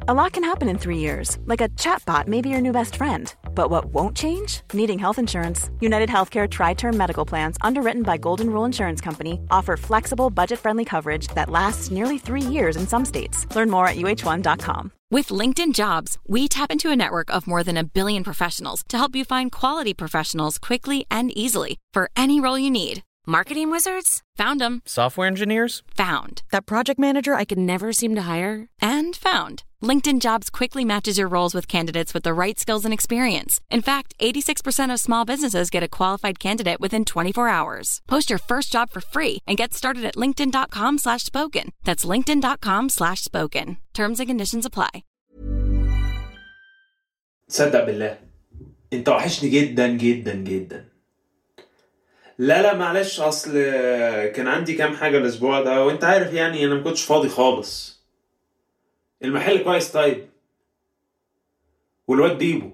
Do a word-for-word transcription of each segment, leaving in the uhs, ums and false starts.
A lot can happen in three years, like a chatbot may be your new best friend. But what won't change? Needing health insurance. United Healthcare Tri-Term Medical Plans, underwritten by Golden Rule Insurance Company, offer flexible, budget-friendly coverage that lasts nearly three years in some states. Learn more at U H one dot com. With LinkedIn Jobs, we tap into a network of more than a billion professionals to help you find quality professionals quickly and easily for any role you need. Marketing wizards? Found them. Software engineers? Found. That project manager I could never seem to hire? And found. LinkedIn Jobs quickly matches your roles with candidates with the right skills and experience. In fact, eighty-six percent of small businesses get a qualified candidate within twenty-four hours. Post your first job for free and get started at linkedin.com slash spoken. That's linkedin.com slash spoken. Terms and conditions apply. صدق بالله انت وحشني جدا جدا جدا. لا لا معلش، اصل كان عندي كام حاجة الاسبوع ده وانت عارف يعني انا مكنتش فاضي خالص. المحل كويس طيب، والواد بيبو.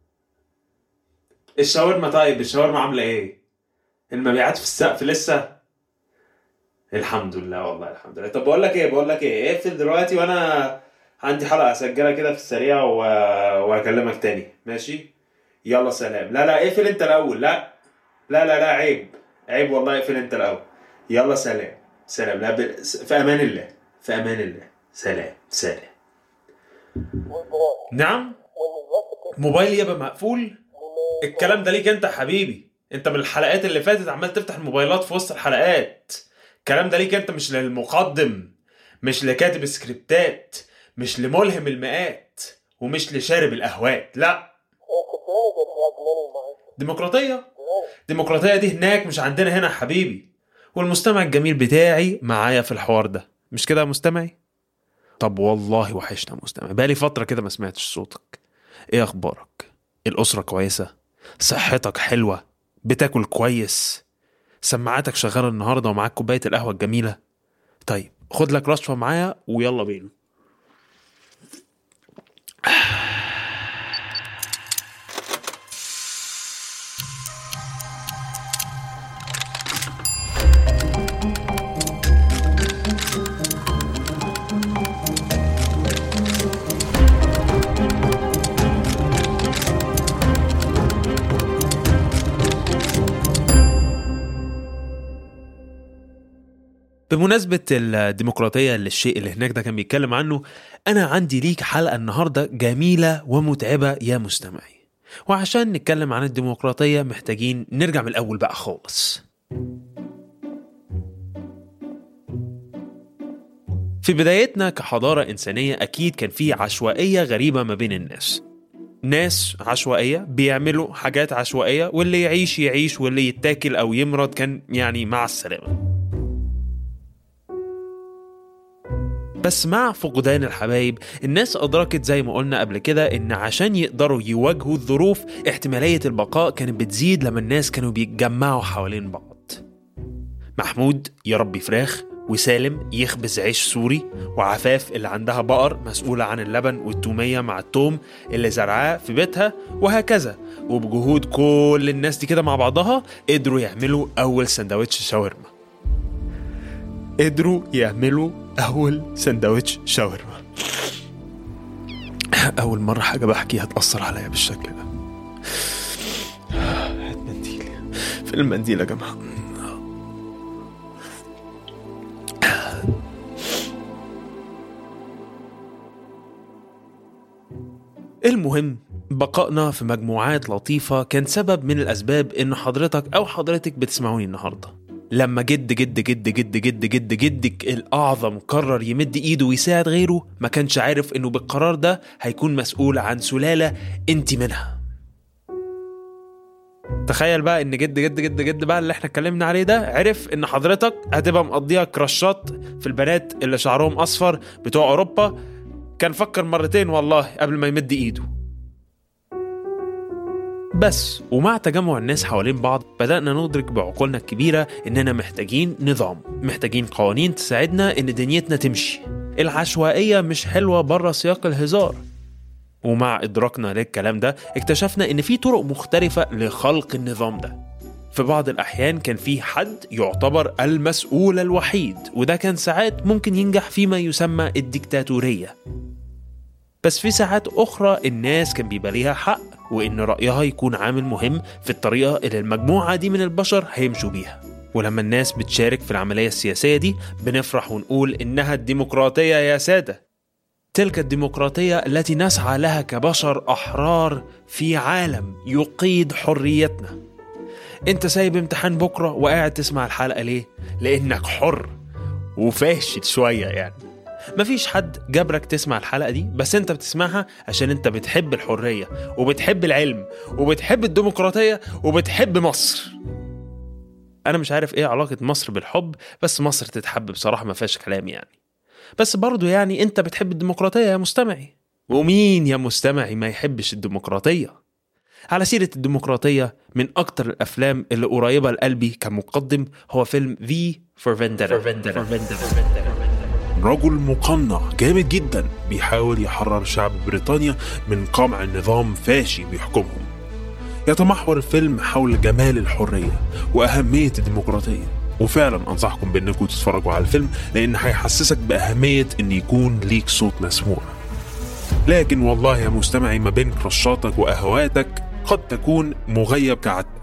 الشاورما طيب، الشاورما عاملة ايه؟ المبيعات في السقف لسه؟ الحمد لله والله الحمد لله. طب بقول لك ايه بقول لك ايه اقفل دلوقتي وانا عندي حلقة اسجلها كده في السريع و... واكلمك تاني، ماشي؟ يلا سلام. لا لا اقفل انت الاول. لا لا لا لا عيب عيب والله، اقفل انت الاول. يلا سلام سلام. لا ب... في امان الله في امان الله. سلام سلام. نعم موبايلي يبقى مقفول؟ الكلام ده ليك انت حبيبي، انت من الحلقات اللي فاتت عمال تفتح الموبايلات في وسط الحلقات. الكلام ده ليك انت، مش للمقدم، مش لكاتب السكريبتات، مش لملهم المئات، ومش لشارب الأهوات. لا، ديمقراطية ديمقراطية دي هناك مش عندنا هنا حبيبي. والمستمع الجميل بتاعي معايا في الحوار ده، مش كده يا مستمعي؟ طب والله وحشنا مستمع، بقالي فترة كده ما سمعتش صوتك. ايه اخبارك؟ الأسرة كويسة؟ صحتك حلوة؟ بتاكل كويس؟ سماعاتك شغالة النهاردة ومعاك كوباية القهوة الجميلة؟ طيب خد لك رشفة معايا ويلا بينا. بمناسبة الديمقراطية اللي الشيء اللي هناك ده كان بيتكلم عنه، أنا عندي ليك حلقة النهاردة جميلة ومتعبة يا مستمعي. وعشان نتكلم عن الديمقراطية محتاجين نرجع من الأول بقى خالص. في بدايتنا كحضارة إنسانية أكيد كان في عشوائية غريبة ما بين الناس. ناس عشوائية بيعملوا حاجات عشوائية، واللي يعيش يعيش واللي يتاكل أو يمرض كان يعني مع السلامة. بس مع فقدان الحبايب الناس أدركت زي ما قلنا قبل كده إن عشان يقدروا يواجهوا الظروف احتمالية البقاء كانت بتزيد لما الناس كانوا بيتجمعوا حوالين بعض. محمود يربي فراخ، وسالم يخبز عيش سوري، وعفاف اللي عندها بقر مسؤولة عن اللبن والتومية مع التوم اللي زرعاه في بيتها، وهكذا. وبجهود كل الناس دي كده مع بعضها قدروا يعملوا أول سندوتش شاورما. قدروا يعملوا أول سندوتش شاورما. أول مرة حاجة بحكي هتأثر عليا بالشكل ده. هات منديل، في المنديل يا جماعة. المهم بقائنا في مجموعات لطيفة كان سبب من الأسباب إن حضرتك أو حضرتك بتسمعوني النهاردة. لما جد جد جد جد جد جد جدك الأعظم قرر يمد إيده ويساعد غيره، ما كانش عارف إنه بالقرار ده هيكون مسؤول عن سلالة انت منها. تخيل بقى إن جد جد جد جد بقى اللي احنا اتكلمنا عليه ده عرف إن حضرتك هتبقى مقضيها كراشات في البنات اللي شعرهم أصفر بتوع أوروبا. كان فكر مرتين والله قبل ما يمد إيده. بس ومع تجمع الناس حوالين بعض بدأنا ندرك بعقولنا الكبيرة إننا محتاجين نظام، محتاجين قوانين تساعدنا إن دنيتنا تمشي. العشوائية مش حلوة برا سياق الهزار. ومع إدراكنا للكلام ده اكتشفنا إن في طرق مختلفة لخلق النظام ده. في بعض الأحيان كان في حد يعتبر المسؤول الوحيد، وده كان ساعات ممكن ينجح فيما يسمى الديكتاتورية. بس في ساعات أخرى الناس كان بيبقى ليها حق، وإن رأيها يكون عامل مهم في الطريقة اللي المجموعة دي من البشر هيمشوا بيها. ولما الناس بتشارك في العملية السياسية دي بنفرح ونقول إنها الديمقراطية يا سادة، تلك الديمقراطية التي نسعى لها كبشر أحرار في عالم يقيد حريتنا. انت سايب امتحان بكرة وقاعد تسمع الحلقة ليه؟ لأنك حر وفاشل شوية يعني. مفيش حد جبرك تسمع الحلقة دي، بس انت بتسمعها عشان انت بتحب الحرية وبتحب العلم وبتحب الديمقراطية وبتحب مصر. انا مش عارف ايه علاقة مصر بالحب، بس مصر تتحب بصراحة، ما فيهاش كلام يعني. بس برضو يعني انت بتحب الديمقراطية يا مستمعي، ومين يا مستمعي ما يحبش الديمقراطية؟ على سيرة الديمقراطية، من أكتر الأفلام اللي قريبة لقلبي كمقدم هو فيلم V for Vendetta. رجل مقنع جامد جدا بيحاول يحرر شعب بريطانيا من قمع النظام فاشي بيحكمهم. يتمحور الفيلم حول جمال الحرية وأهمية الديمقراطية، وفعلا أنصحكم بأنكم تتفرجوا على الفيلم لأن هيحسسك بأهمية أن يكون ليك صوت مسموع. لكن والله يا مستمعي، ما بين كرشاتك وأهواتك قد تكون مغيب كعادتك.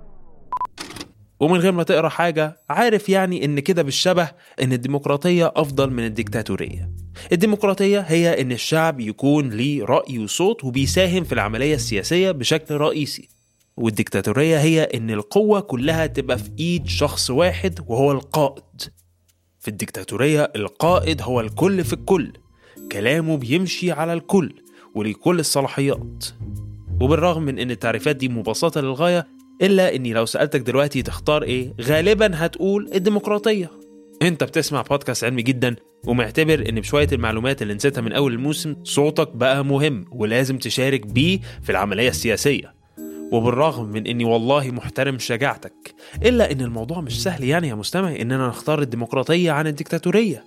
ومن غير ما تقرأ حاجة عارف يعني إن كده بالشبه إن الديمقراطية أفضل من الديكتاتورية. الديمقراطية هي إن الشعب يكون ليه رأي وصوت وبيساهم في العملية السياسية بشكل رئيسي، والديكتاتورية هي إن القوة كلها تبقى في إيد شخص واحد وهو القائد. في الديكتاتورية القائد هو الكل في الكل، كلامه بيمشي على الكل ولكل الصلاحيات. وبالرغم من إن التعريفات دي مبسطة للغاية، إلا إني لو سألتك دلوقتي تختار إيه، غالبا هتقول الديمقراطية. أنت بتسمع بودكاست علمي جدا ومعتبر إن بشوية المعلومات اللي نسيتها من أول الموسم صوتك بقى مهم ولازم تشارك بيه في العملية السياسية. وبالرغم من إني والله محترم شجاعتك، إلا إن الموضوع مش سهل يعني يا مستمعي إننا نختار الديمقراطية عن الديكتاتورية.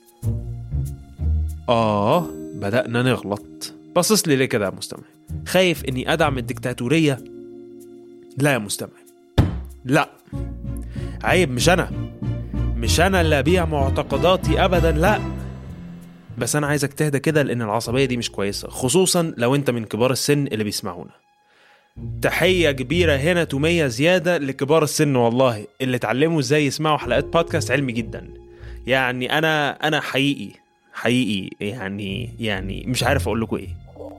آه بدأنا نغلط. بصص لي ليه كده يا مستمعي؟ خايف إني أدعم الديكتاتورية؟ لا يا مستمعي، لا، عيب. مش أنا مش أنا اللي أبيع معتقداتي أبدا، لا. بس أنا عايزك تهدى كده، لأن العصبية دي مش كويسة، خصوصا لو أنت من كبار السن اللي بيسمعونا. تحية كبيرة هنا تومية زيادة لكبار السن والله، اللي اتعلموا ازاي يسمعوا حلقات بودكاست علمي جدا. يعني أنا أنا حقيقي حقيقي يعني يعني مش عارف أقول لكم إيه.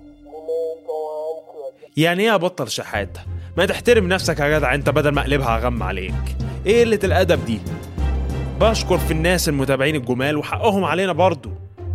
يعني إيه أبطل شحات؟ ما تحترم نفسك يا جدع أنت، بدل ما أقلبها أغم عليك. إيه قلة الأدب دي؟ بشكر في الناس المتابعين الجمال وحقهم علينا برضو.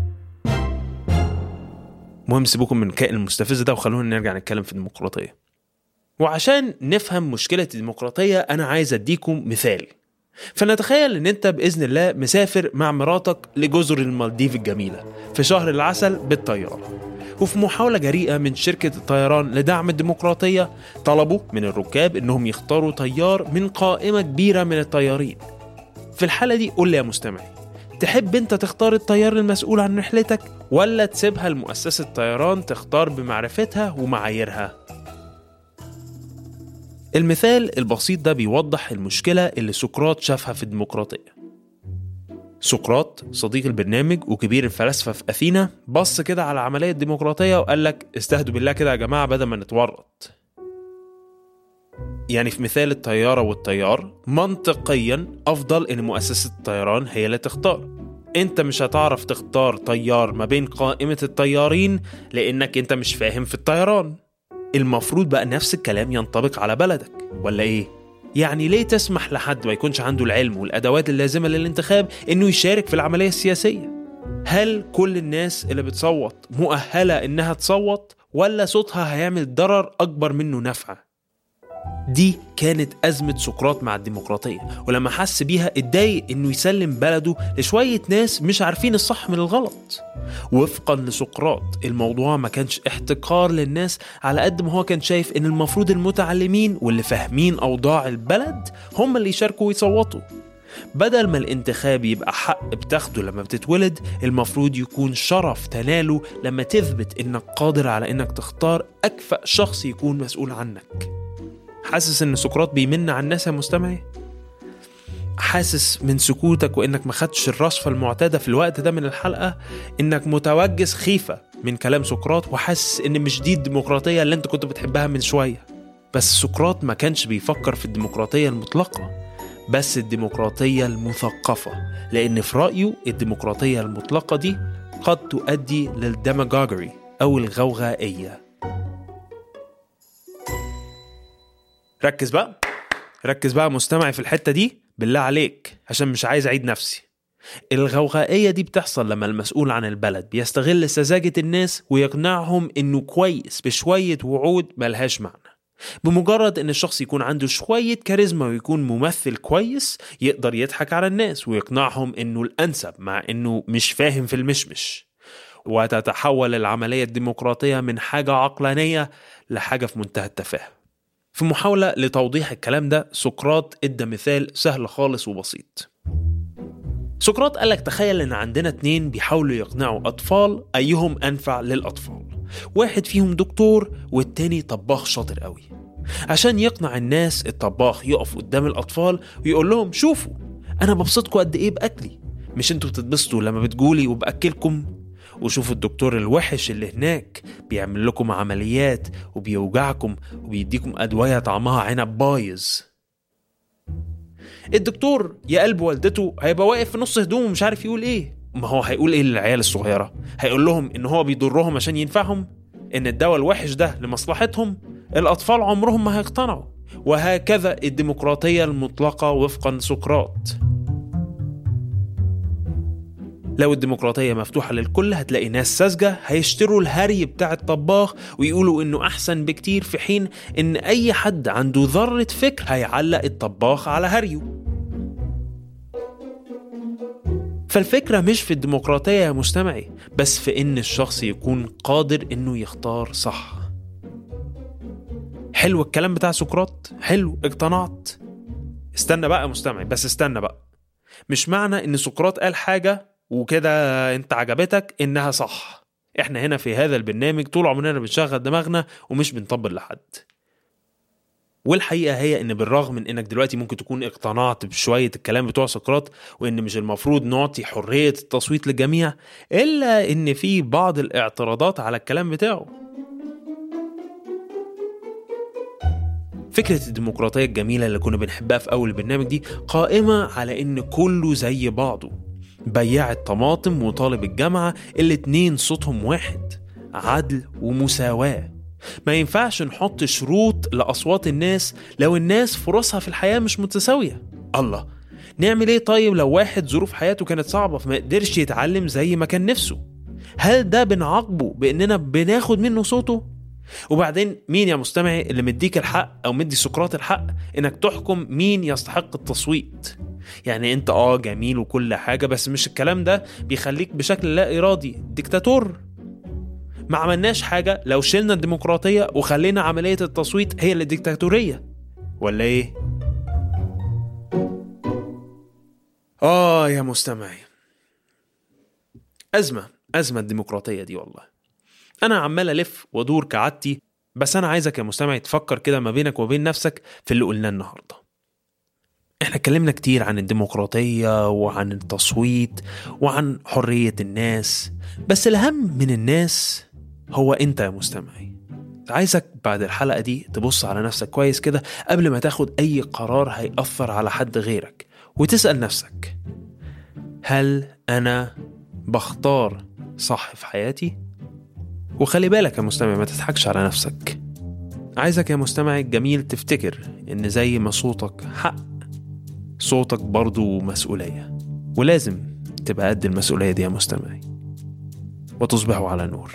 مهم سيبوكم من كائن المستفز ده وخلونا نرجع نتكلم في الديمقراطية. وعشان نفهم مشكلة الديمقراطية أنا عايز أديكم مثال. فنتخيل أن أنت بإذن الله مسافر مع مراتك لجزر المالديف الجميلة في شهر العسل بالطيارة، وفي محاولة جريئة من شركة الطيران لدعم الديمقراطية طلبوا من الركاب أنهم يختاروا طيار من قائمة كبيرة من الطيارين. في الحالة دي قول لي يا مستمعي، تحب أنت تختار الطيار المسؤول عن رحلتك ولا تسيبها لمؤسسة الطيران تختار بمعرفتها ومعاييرها؟ المثال البسيط ده بيوضح المشكلة اللي سقراط شافها في الديمقراطية. سقراط صديق البرنامج وكبير الفلاسفة في أثينا بص كده على عملية الديمقراطية وقال لك استهدوا بالله كده يا جماعة بدل ما نتورط. يعني في مثال الطيارة والطيار، منطقيا أفضل إن مؤسسة الطيران هي اللي تختار. أنت مش هتعرف تختار طيار ما بين قائمة الطيارين لأنك أنت مش فاهم في الطيران. المفروض بقى نفس الكلام ينطبق على بلدك، ولا إيه؟ يعني ليه تسمح لحد ما يكونش عنده العلم والأدوات اللازمة للانتخاب إنه يشارك في العملية السياسية؟ هل كل الناس اللي بتصوت مؤهلة إنها تصوت، ولا صوتها هيعمل ضرر أكبر منه نفع؟ دي كانت أزمة سقراط مع الديمقراطية، ولما حس بيها اتضايق إنه يسلم بلده لشوية ناس مش عارفين الصح من الغلط. وفقا لسقراط الموضوع ما كانش احتقار للناس على قد ما هو كان شايف إن المفروض المتعلمين واللي فاهمين أوضاع البلد هم اللي يشاركوا ويصوتوا. بدل ما الانتخاب يبقى حق بتاخده لما بتتولد، المفروض يكون شرف تناله لما تثبت إنك قادر على إنك تختار أكفأ شخص يكون مسؤول عنك. حاسس ان سقراط بيمن على الناس يا مستمعي؟ حاسس من سكوتك وانك ما خدتش الرصفة المعتادة في الوقت ده من الحلقة انك متوجس خيفة من كلام سقراط وحاسس إن مش دي الديمقراطية اللي أنت كنت بتحبها من شوية. بس سقراط ما كانش بيفكر في الديمقراطية المطلقة، بس الديمقراطية المثقفة، لأن في رأيه الديمقراطية المطلقة دي قد تؤدي للديماغوجري أو الغوغائية. ركز بقى ركز بقى مستمعي في الحتة دي بالله عليك، عشان مش عايز أعيد نفسي. الغوغائية دي بتحصل لما المسؤول عن البلد بيستغل سذاجة الناس ويقنعهم إنه كويس بشوية وعود ملهاش معنى. بمجرد ان الشخص يكون عنده شوية كاريزما ويكون ممثل كويس يقدر يضحك على الناس ويقنعهم انه الانسب، مع انه مش فاهم في المشمش. وتتحول العملية الديمقراطية من حاجة عقلانية لحاجة في منتهى التفاهة. في محاولة لتوضيح الكلام ده سقراط ادى مثال سهل خالص وبسيط. سقراط قالك تخيل ان عندنا اتنين بيحاولوا يقنعوا اطفال ايهم انفع للاطفال. واحد فيهم دكتور والتاني طباخ شاطر قوي. عشان يقنع الناس الطباخ يقف قدام الأطفال ويقول لهم شوفوا أنا ببسطكم قد إيه بأكلي، مش أنتوا بتتبسطوا لما بتقولي وبأكلكم؟ وشوفوا الدكتور الوحش اللي هناك بيعمل لكم عمليات وبيوجعكم وبيديكم أدوية طعمها عنب بايظ. الدكتور يا قلب والدته هيبقى واقف في نص هدومه ومش عارف يقول إيه. ما هو هيقول إيه للعيال الصغيرة؟ هيقول لهم إن هو بيضرهم عشان ينفعهم، إن الدواء الوحش ده لمصلحتهم. الأطفال عمرهم ما هيقتنعوا. وهكذا الديمقراطية المطلقة وفقا سقراط. لو الديمقراطية مفتوحة للكل هتلاقي ناس ساذجة هيشتروا الهري بتاع الطباخ ويقولوا إنه أحسن بكتير، في حين إن أي حد عنده ذرة فكر هيعلق الطباخ على هريه. فالفكرة مش في الديمقراطية يا مستمعي، بس في إن الشخص يكون قادر إنه يختار صح. حلو الكلام بتاع سقراط؟ حلو، اقتنعت؟ استنى بقى مستمعي، بس استنى بقى. مش معنى إن سقراط قال حاجة وكده انت عجبتك إنها صح. احنا هنا في هذا البرنامج طول عمرنا بنشغل دماغنا ومش بنطبل لحد. والحقيقة هي إن بالرغم من إنك دلوقتي ممكن تكون اقتنعت بشوية الكلام بتوع سقراط وإن مش المفروض نعطي حرية التصويت للجميع، إلا إن في بعض الاعتراضات على الكلام بتاعه. فكرة الديمقراطية الجميلة اللي كنا بنحبها في أول البرنامج دي قائمة على إن كله زي بعضه. بياع الطماطم وطالب الجامعة الاتنين صوتهم واحد، عدل ومساواة. ما ينفعش نحط شروط لأصوات الناس لو الناس فرصها في الحياة مش متساوية. الله، نعمل ايه طيب لو واحد ظروف حياته كانت صعبة فما قدرش يتعلم زي ما كان نفسه؟ هل ده بنعاقبه بأننا بناخد منه صوته؟ وبعدين مين يا مستمعي اللي مديك الحق أو مدي سقراط الحق إنك تحكم مين يستحق التصويت؟ يعني انت اه جميل وكل حاجة، بس مش الكلام ده بيخليك بشكل لا إرادي ديكتاتور. ما عملناش حاجة لو شلنا الديمقراطية وخلينا عملية التصويت هي اللي ديكتاتورية، ولا ايه؟ آه يا مستمعي، أزمة أزمة الديمقراطية دي والله. أنا عمال ألف ودور كعادتي، بس أنا عايزك يا مستمعي تفكر كده ما بينك وبين نفسك في اللي قلناه النهاردة. احنا اتكلمنا كتير عن الديمقراطية وعن التصويت وعن حرية الناس، بس الأهم من الناس هو انت يا مستمعي. عايزك بعد الحلقة دي تبص على نفسك كويس كده قبل ما تاخد أي قرار هيأثر على حد غيرك، وتسأل نفسك: هل أنا بختار صح في حياتي؟ وخلي بالك يا مستمع، ما تضحكش على نفسك. عايزك يا مستمع الجميل تفتكر إن زي ما صوتك حق، صوتك برضو مسؤولية، ولازم تبقى قد المسؤولية دي يا مستمعي، وتصبحوا على نور.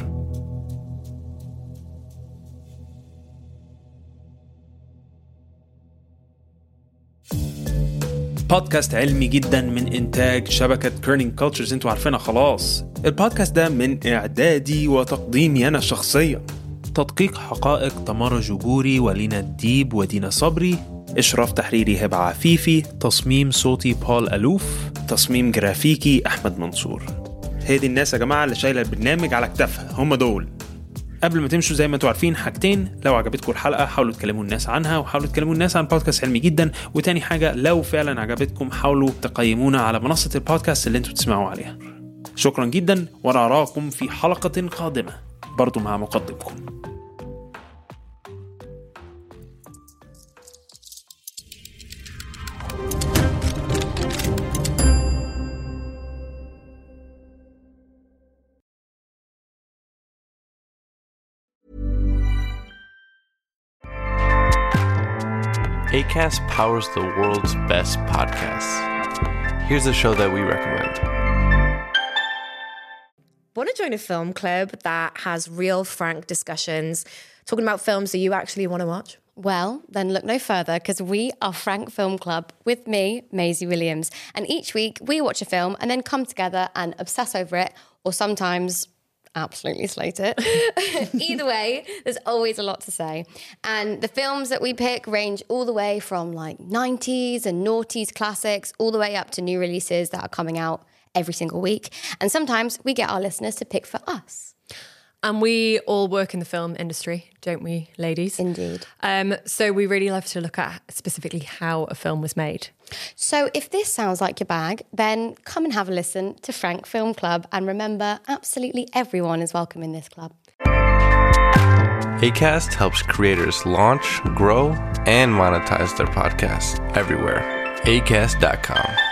بودكاست علمي جدا من إنتاج شبكة كيرنينج كولتشرز، انتوا عارفينها خلاص. البودكاست ده من إعدادي وتقديمي أنا شخصيا، تدقيق حقائق تمارا جوجوري ولينا الديب ودينا صبري، إشراف تحريري هبة عفيفي، تصميم صوتي بول ألوف، تصميم جرافيكي أحمد منصور. هذه الناس يا جماعة اللي شايلة البرنامج على كتافها، هم دول. قبل ما تمشوا زي ما انتوا عارفين حاجتين: لو عجبتكم الحلقة حاولوا تكلموا الناس عنها، وحاولوا تكلموا الناس عن بودكاست علمي جدا. وتاني حاجة، لو فعلا عجبتكم حاولوا تقيمونا على منصة البودكاست اللي انتوا تسمعوا عليها. شكرا جدا، ونراكم في حلقة قادمة برضو مع مقدمكم. Acast powers the world's best podcasts. Here's a show that we recommend. Want to join a film club that has real, frank discussions, talking about films that you actually want to watch? Well, then look no further, because we are Frank Film Club with me, Maisie Williams. And each week we watch a film and then come together and obsess over it, or sometimes absolutely slate it. Either way, there's always a lot to say. And the films that we pick range all the way from like nineties and noughties classics all the way up to new releases that are coming out every single week. And sometimes we get our listeners to pick for us. And we all work in the film industry, don't we, ladies? Indeed. Um, so we really love to look at specifically how a film was made. So if this sounds like your bag, then come and have a listen to Frank Film Club. And remember, absolutely everyone is welcome in this club. Acast helps creators launch, grow, and monetize their podcasts everywhere. acast dot com.